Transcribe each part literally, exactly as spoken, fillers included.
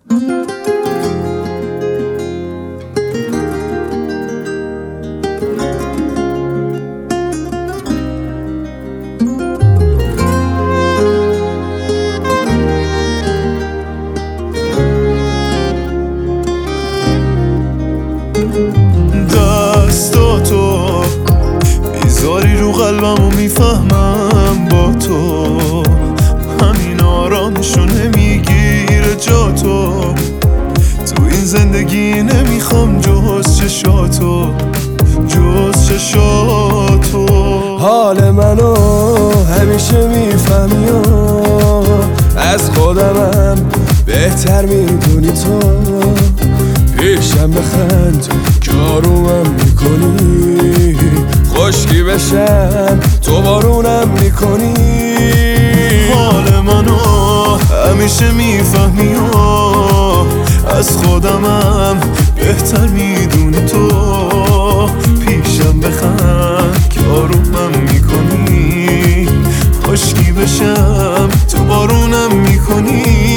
دستاتو میذاری رو قلبم و میفهمم با تو همین آرامشو نمیگیره جا تو تو این زندگی نمیخوام جز چشاتو جز چشاتو حال منو همیشه میفهمی و از خودمم بهتر میدونی تو پیشم بخند که آرومم میکنی خشکی بشم تو بارونم میکنی حال منو همیشه میفهمی و از خودمم بهتر میدونی تو پیشم بخند که آرومم میکنی خشکی بشم تو بارونم میکنی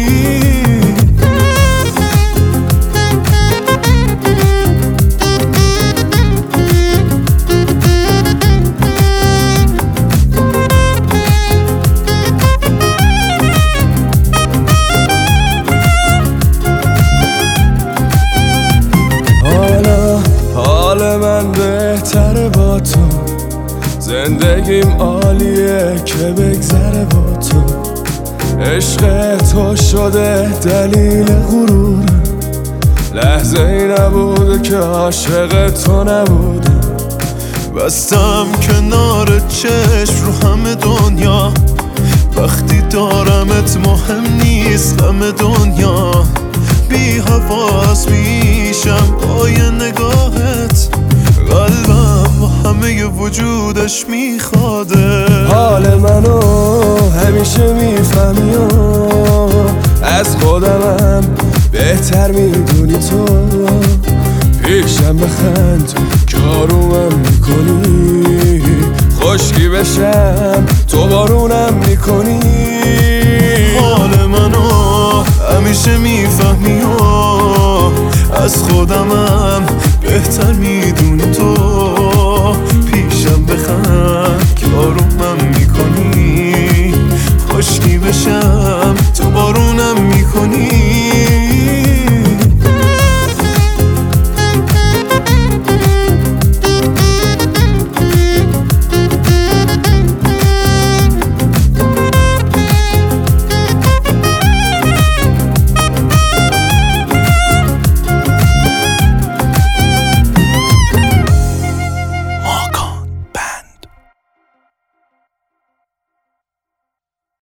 من بهتره با تو زندگیم عالیه که بگذره با تو عشق تو شده دلیل غرورم لحظه ای نبوده که عاشق تو نبودم بستم کنار چشم رو همه دنیا وقتی دارمت مهم نیست همه دنیا بی حواس میشم پای نگاهت قلبم با همه وجودش میخواده حال منو همیشه میفهمی و از خودمم بهتر میدونی تو پیشم بخند که آرومم میکنی خشکی بشم تو بارونم میکنی حال منو همیشه میفهمی و از خودمم بهتر میدونی